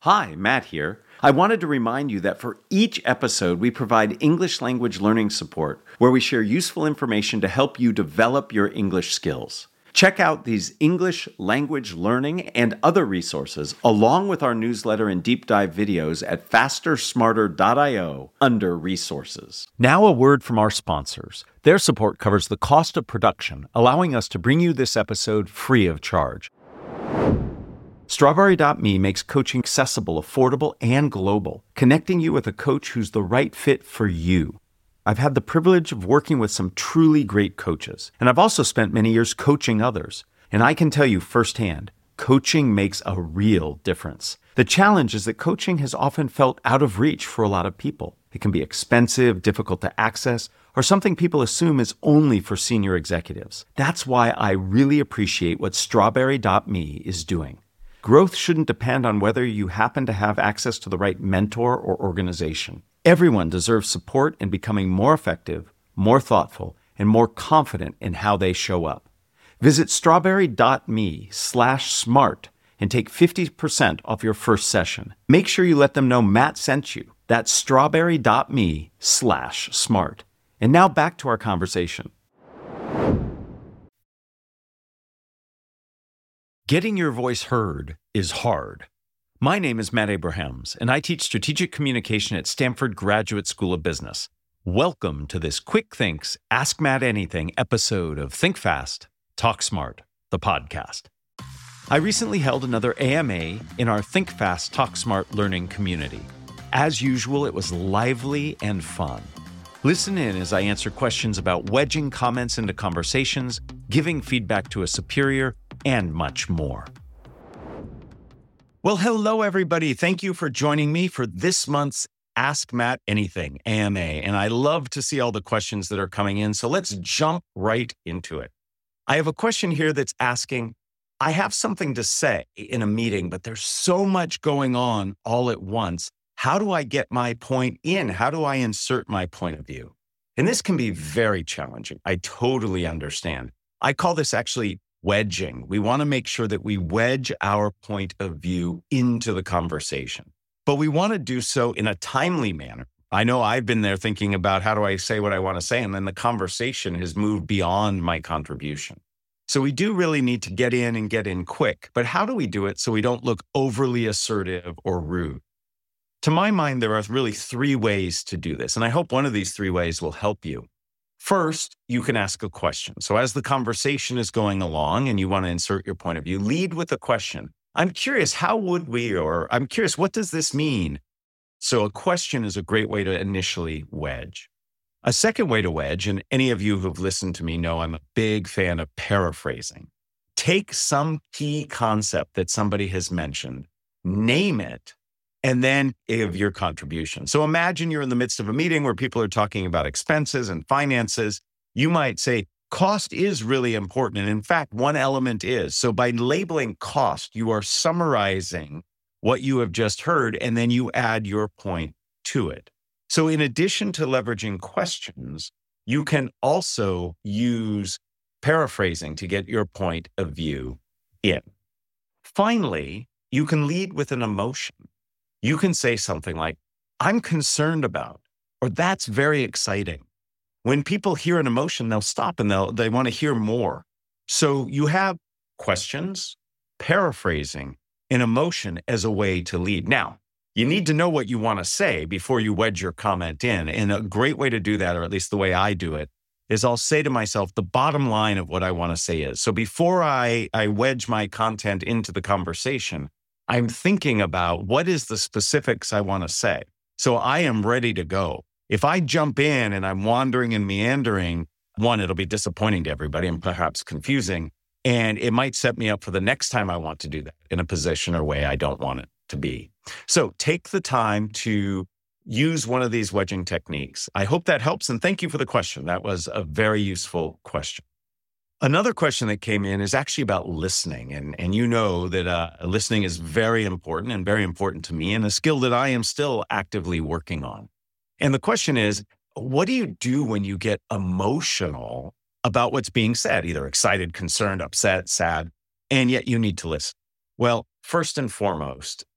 Hi, Matt here. I wanted to remind you that for each episode, we provide English language learning support where we share useful information to help you develop your English skills. Check out these English language learning and other resources along with our newsletter and deep dive videos at fastersmarter.io under resources. Now a word from our sponsors. Their support covers the cost of production, allowing us to bring you this episode free of charge. Strawberry.me makes coaching accessible, affordable, and global, connecting you with a coach who's the right fit for you. I've had the privilege of working with some truly great coaches, and I've also spent many years coaching others. And I can tell you firsthand, coaching makes a real difference. The challenge is that coaching has often felt out of reach for a lot of people. It can be expensive, difficult to access, or something people assume is only for senior executives. That's why I really appreciate what Strawberry.me is doing. Growth shouldn't depend on whether you happen to have access to the right mentor or organization. Everyone deserves support in becoming more effective, more thoughtful, and more confident in how they show up. Visit strawberry.me/smart and take 50% off your first session. Make sure you let them know Matt sent you. That's strawberry.me/smart. And now back to our conversation. Getting your voice heard is hard. My name is Matt Abrahams, and I teach strategic communication at Stanford Graduate School of Business. Welcome to this Quick Thinks Ask Matt Anything episode of Think Fast, Talk Smart, the podcast. I recently held another AMA in our Think Fast, Talk Smart learning community. As usual, it was lively and fun. Listen in as I answer questions about wedging comments into conversations, giving feedback to a superior, and much more. Well, hello, everybody. Thank you for joining me for this month's Ask Matt Anything, AMA. And I love to see all the questions that are coming in. So let's jump right into it. I have a question here that's asking, I have something to say in a meeting, but there's so much going on all at once. How do I get my point in? How do I insert my point of view? And this can be very challenging. I totally understand. I call this actually wedging. We want to make sure that we wedge our point of view into the conversation, but we want to do so in a timely manner. I know I've been there thinking about how do I say what I want to say, and then the conversation has moved beyond my contribution. So we do really need to get in quick, but how do we do it so we don't look overly assertive or rude? To my mind, there are really three ways to do this, and I hope one of these three ways will help you. First, you can ask a question. So as the conversation is going along and you want to insert your point of view, lead with a question. I'm curious, I'm curious, what does this mean? So a question is a great way to initially wedge. A second way to wedge, and any of you who've listened to me know I'm a big fan of paraphrasing. Take some key concept that somebody has mentioned, name it, and then give your contribution. So imagine you're in the midst of a meeting where people are talking about expenses and finances. You might say, cost is really important. And in fact, one element is. So by labeling cost, you are summarizing what you have just heard, and then you add your point to it. So in addition to leveraging questions, you can also use paraphrasing to get your point of view in. Finally, you can lead with an emotion. You can say something like, I'm concerned about, or that's very exciting. When people hear an emotion, they'll stop and they want to hear more. So you have questions, paraphrasing, and emotion as a way to lead. Now, you need to know what you want to say before you wedge your comment in. And a great way to do that, or at least the way I do it, is I'll say to myself, the bottom line of what I want to say is. So before I wedge my content into the conversation, I'm thinking about what is the specifics I want to say. So I am ready to go. If I jump in and I'm wandering and meandering, one, it'll be disappointing to everybody and perhaps confusing. And it might set me up for the next time I want to do that in a position or way I don't want it to be. So take the time to use one of these wedging techniques. I hope that helps. And thank you for the question. That was a very useful question. Another question that came in is actually about listening. And you know that listening is very important and very important to me, and a skill that I am still actively working on. And the question is, what do you do when you get emotional about what's being said, either excited, concerned, upset, sad, and yet you need to listen? Well, first and foremost,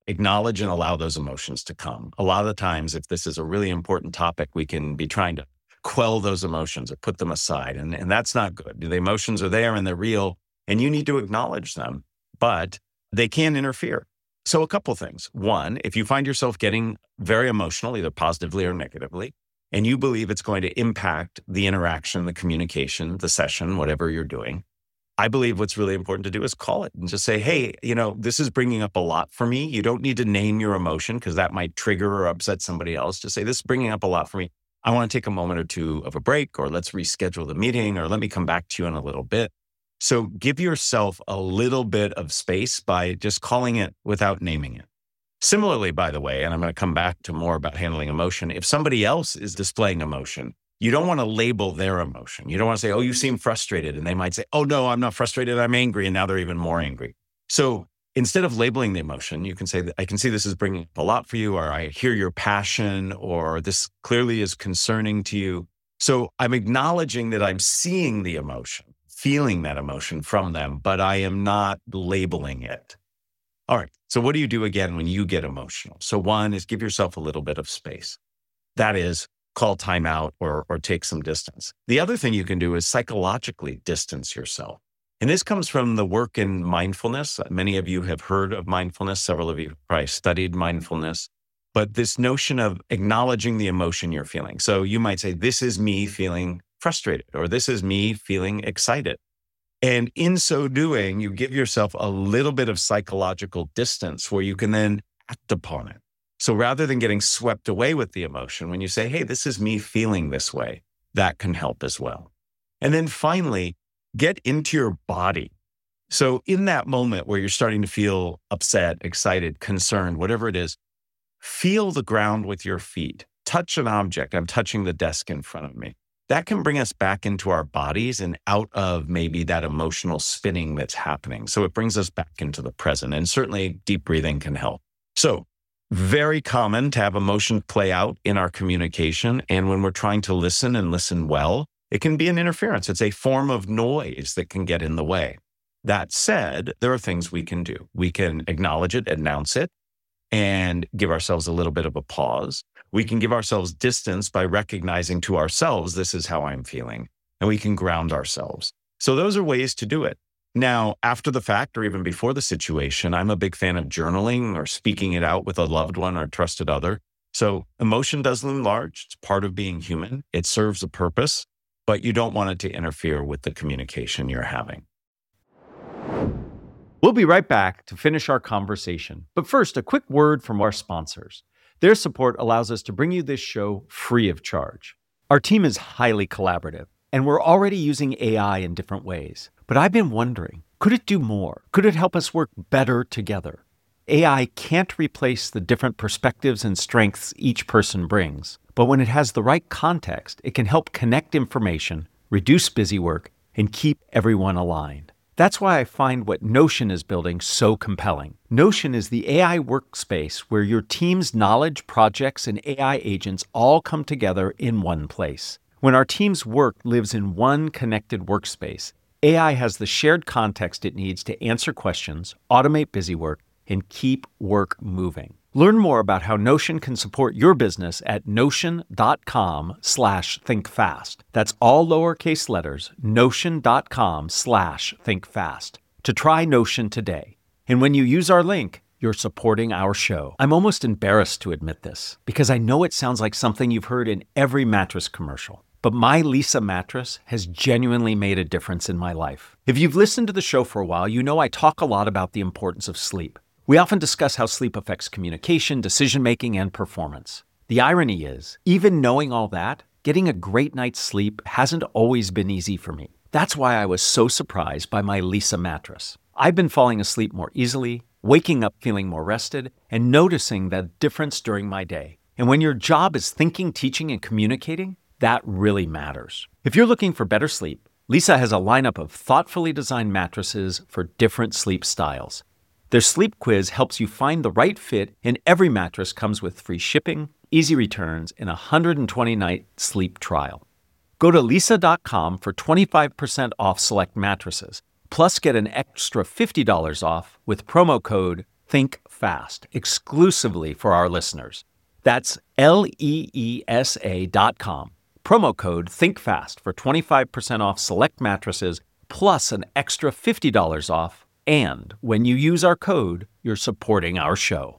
acknowledge and allow those emotions to come. A lot of the times, if this is a really important topic, we can be trying to quell those emotions or put them aside. And that's not good. The emotions are there and they're real, and you need to acknowledge them, but they can interfere. So a couple things. One, if you find yourself getting very emotional, either positively or negatively, and you believe it's going to impact the interaction, the communication, the session, whatever you're doing, I believe what's really important to do is call it and just say, hey, this is bringing up a lot for me. You don't need to name your emotion because that might trigger or upset somebody else. Just say, this is bringing up a lot for me. I want to take a moment or two of a break, or let's reschedule the meeting, or let me come back to you in a little bit. So give yourself a little bit of space by just calling it without naming it. Similarly, by the way, and I'm going to come back to more about handling emotion, if somebody else is displaying emotion, you don't want to label their emotion. You don't want to say, oh, you seem frustrated. And they might say, oh, no, I'm not frustrated. I'm angry. And now they're even more angry. So instead of labeling the emotion, you can say, I can see this is bringing up a lot for you, or I hear your passion, or this clearly is concerning to you. So I'm acknowledging that I'm seeing the emotion, feeling that emotion from them, but I am not labeling it. All right. So what do you do again when you get emotional? So one is give yourself a little bit of space. That is, call timeout or take some distance. The other thing you can do is psychologically distance yourself. And this comes from the work in mindfulness. Many of you have heard of mindfulness. Several of you probably studied mindfulness. But this notion of acknowledging the emotion you're feeling. So you might say, this is me feeling frustrated, or this is me feeling excited. And in so doing, you give yourself a little bit of psychological distance where you can then act upon it. So rather than getting swept away with the emotion, when you say, hey, this is me feeling this way, that can help as well. And then finally, get into your body. So in that moment where you're starting to feel upset, excited, concerned, whatever it is, feel the ground with your feet. Touch an object. I'm touching the desk in front of me. That can bring us back into our bodies and out of maybe that emotional spinning that's happening. So it brings us back into the present. And certainly deep breathing can help. So very common to have emotion play out in our communication. And when we're trying to listen and listen well, it can be an interference. It's a form of noise that can get in the way. That said, there are things we can do. We can acknowledge it, announce it, and give ourselves a little bit of a pause. We can give ourselves distance by recognizing to ourselves, this is how I'm feeling, and we can ground ourselves. So those are ways to do it. Now, after the fact or even before the situation, I'm a big fan of journaling or speaking it out with a loved one or trusted other. So emotion does loom large. It's part of being human. It serves a purpose, but you don't want it to interfere with the communication you're having. We'll be right back to finish our conversation. But first, a quick word from our sponsors. Their support allows us to bring you this show free of charge. Our team is highly collaborative, and we're already using AI in different ways. But I've been wondering, could it do more? Could it help us work better together? AI can't replace the different perspectives and strengths each person brings. But when it has the right context, it can help connect information, reduce busy work, and keep everyone aligned. That's why I find what Notion is building so compelling. Notion is the AI workspace where your team's knowledge, projects, and AI agents all come together in one place. When our team's work lives in one connected workspace, AI has the shared context it needs to answer questions, automate busy work, and keep work moving. Learn more about how Notion can support your business at notion.com/thinkfast. That's all lowercase letters, notion.com/thinkfast. To try Notion today. And when you use our link, you're supporting our show. I'm almost embarrassed to admit this because I know it sounds like something you've heard in every mattress commercial. But my Leesa mattress has genuinely made a difference in my life. If you've listened to the show for a while, you know I talk a lot about the importance of sleep. We often discuss how sleep affects communication, decision-making, and performance. The irony is, even knowing all that, getting a great night's sleep hasn't always been easy for me. That's why I was so surprised by my Leesa mattress. I've been falling asleep more easily, waking up feeling more rested, and noticing that difference during my day. And when your job is thinking, teaching, and communicating, that really matters. If you're looking for better sleep, Leesa has a lineup of thoughtfully designed mattresses for different sleep styles. Their sleep quiz helps you find the right fit, and every mattress comes with free shipping, easy returns, and a 120-night sleep trial. Go to Leesa.com for 25% off select mattresses, plus get an extra $50 off with promo code Think Fast, exclusively for our listeners. That's LEESA.com. Promo code ThinkFast for 25% off select mattresses, plus an extra $50 off. And when you use our code, you're supporting our show.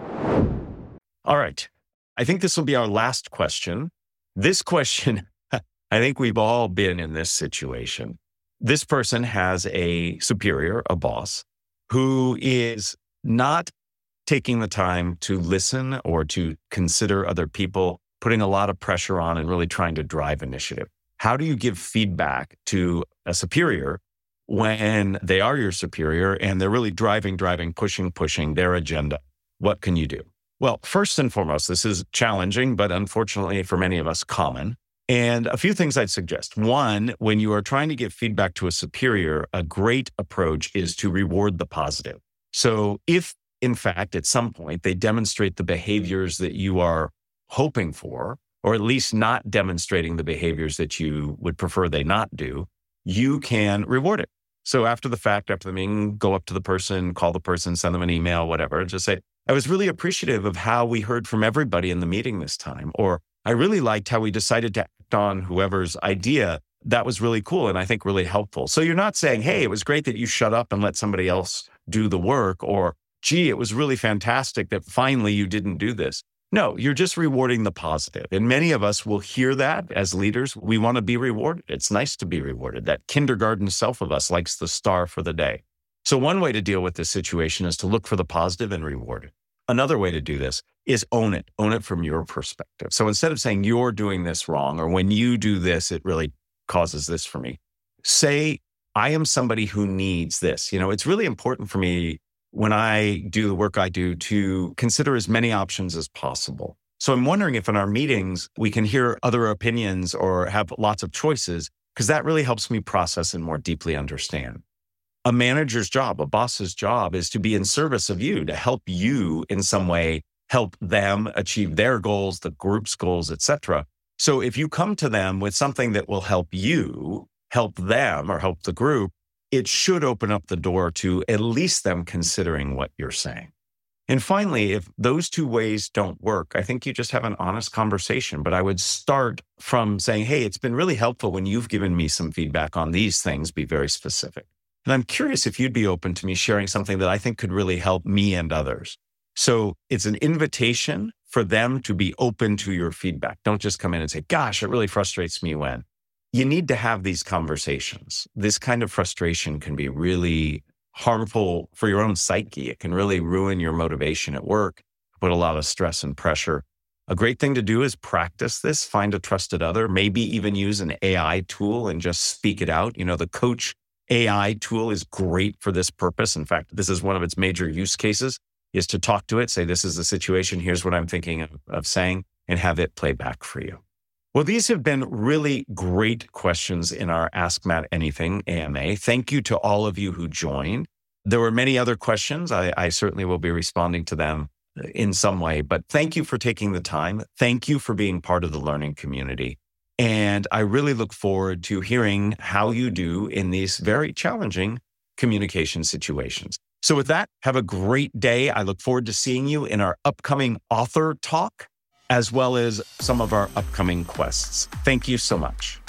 All right. I think this will be our last question. This question, I think we've all been in this situation. This person has a superior, a boss, who is not taking the time to listen or to consider other people, putting a lot of pressure on and really trying to drive initiative. How do you give feedback to a superior when they are your superior and they're really driving, pushing their agenda? What can you do? Well, first and foremost, this is challenging, but unfortunately for many of us, common. And a few things I'd suggest. One, when you are trying to give feedback to a superior, a great approach is to reward the positive. So if, in fact, at some point they demonstrate the behaviors that you are hoping for, or at least not demonstrating the behaviors that you would prefer they not do, you can reward it. So after the fact, after the meeting, go up to the person, call the person, send them an email, whatever, and just say, I was really appreciative of how we heard from everybody in the meeting this time, or I really liked how we decided to act on whoever's idea. That was really cool and I think really helpful. So you're not saying, hey, it was great that you shut up and let somebody else do the work, or gee, it was really fantastic that finally you didn't do this. No, you're just rewarding the positive. And many of us will hear that as leaders. We want to be rewarded. It's nice to be rewarded. That kindergarten self of us likes the star for the day. So one way to deal with this situation is to look for the positive and reward it. Another way to do this is own it. Own it from your perspective. So instead of saying you're doing this wrong, or when you do this, it really causes this for me, say, I am somebody who needs this. It's really important for me when I do the work I do to consider as many options as possible. So I'm wondering if in our meetings, we can hear other opinions or have lots of choices, because that really helps me process and more deeply understand. A manager's job, a boss's job is to be in service of you, to help you in some way, help them achieve their goals, the group's goals, etc. So if you come to them with something that will help you, help them, or help the group, it should open up the door to at least them considering what you're saying. And finally, if those two ways don't work, I think you just have an honest conversation. But I would start from saying, hey, it's been really helpful when you've given me some feedback on these things, be very specific. And I'm curious if you'd be open to me sharing something that I think could really help me and others. So it's an invitation for them to be open to your feedback. Don't just come in and say, gosh, it really frustrates me when. You need to have these conversations. This kind of frustration can be really harmful for your own psyche. It can really ruin your motivation at work, put a lot of stress and pressure. A great thing to do is practice this, find a trusted other, maybe even use an AI tool and just speak it out. The Coach AI tool is great for this purpose. In fact, this is one of its major use cases, is to talk to it, say, this is the situation, here's what I'm thinking of saying, and have it play back for you. Well, these have been really great questions in our Ask Matt Anything AMA. Thank you to all of you who joined. There were many other questions. I certainly will be responding to them in some way, but thank you for taking the time. Thank you for being part of the learning community. And I really look forward to hearing how you do in these very challenging communication situations. So with that, have a great day. I look forward to seeing you in our upcoming author talk, as well as some of our upcoming quests. Thank you so much.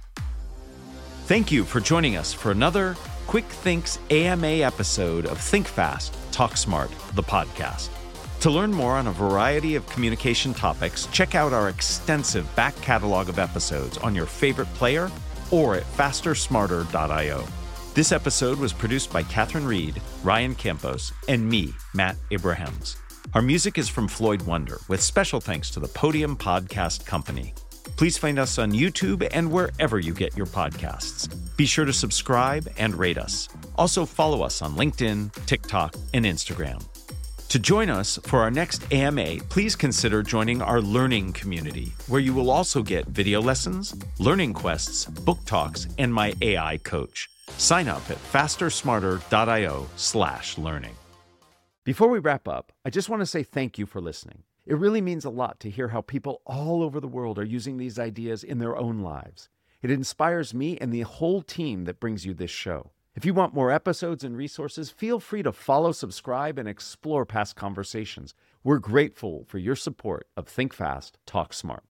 Thank you for joining us for another Quick Thinks AMA episode of Think Fast, Talk Smart, the podcast. To learn more on a variety of communication topics, check out our extensive back catalog of episodes on your favorite player or at fastersmarter.io. This episode was produced by Catherine Reed, Ryan Campos, and me, Matt Abrahams. Our music is from Floyd Wonder, with special thanks to the Podium Podcast Company. Please find us on YouTube and wherever you get your podcasts. Be sure to subscribe and rate us. Also follow us on LinkedIn, TikTok, and Instagram. To join us for our next AMA, please consider joining our learning community, where you will also get video lessons, learning quests, book talks, and my AI coach. Sign up at fastersmarter.io/learning. Before we wrap up, I just want to say thank you for listening. It really means a lot to hear how people all over the world are using these ideas in their own lives. It inspires me and the whole team that brings you this show. If you want more episodes and resources, feel free to follow, subscribe, and explore past conversations. We're grateful for your support of Think Fast, Talk Smart.